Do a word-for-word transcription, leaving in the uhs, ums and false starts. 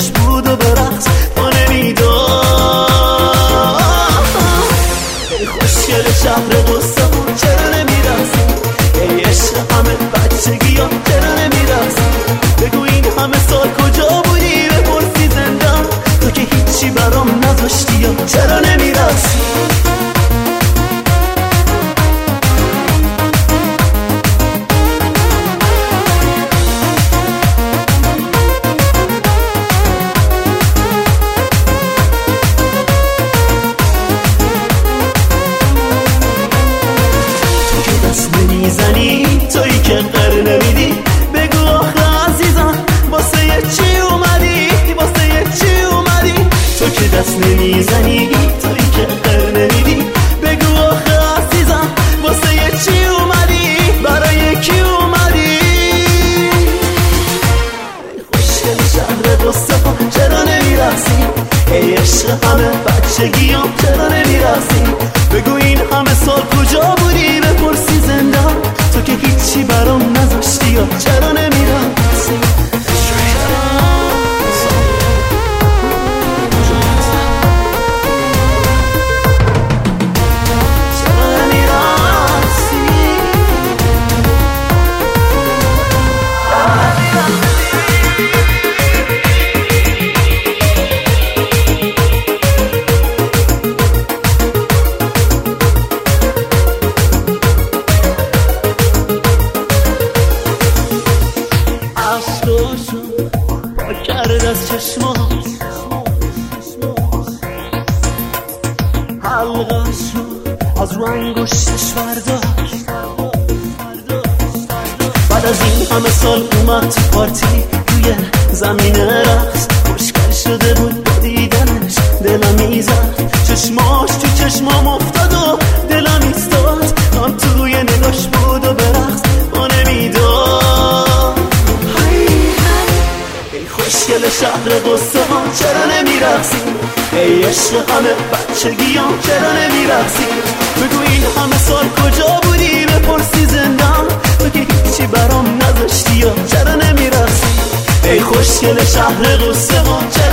نگاش بود و به رقص ما نمیداد. ای خوشگل شهر قصه ها چرا نمیرقصی؟ ای عشق همه بچگی ها چرا نمیرقصی؟ بگو این همه سال کجا بودی؟ بپرسی زندان تو که هیچی برام نذاشتی یا چرا نمیرقصی؟ میزنی تویی که قر نمیدی، بگو آخه عزیزم واسه یه چی اومدی؟ واسه یه چی اومدی؟ تو که دست نمیزنی تویی که قر نمیدی، بگو آخه عزیزم واسه یه چی اومدی؟ برای کی اومدی؟ ای خوشگل شهر قصه ها چرا نمیرقصی؟ ای عشق همه بچگیام چرا نمیرقصی؟ بگو این همه سال کجا بودی؟ بپرسی زندان تو که هیچی برام نذاشتی یا چرا نمیرقصی؟ با کرد از چشمات حلقه‌شو از رو انگشتش برداشت. بعد از این همه سال اومد تو پارتی روی زمین رقص، خوشگل شده بود با دیدنش دلم میزد، چشماش تو چشمام افتاد و دلم ایستاد، هم توی نگاش بود و به رقص ما نمیداد. خوشگل شهر قصه ها چرا نمیرقصی؟ ای عشق همه بچگیام چرا نمیرقصی؟ بگو این همه سال کجا بودی؟ بپرسی زندان تو که هیچی برام نذاشتی یا چرا نمیرقصی؟ ای خوشگل شهر قصه ها چرا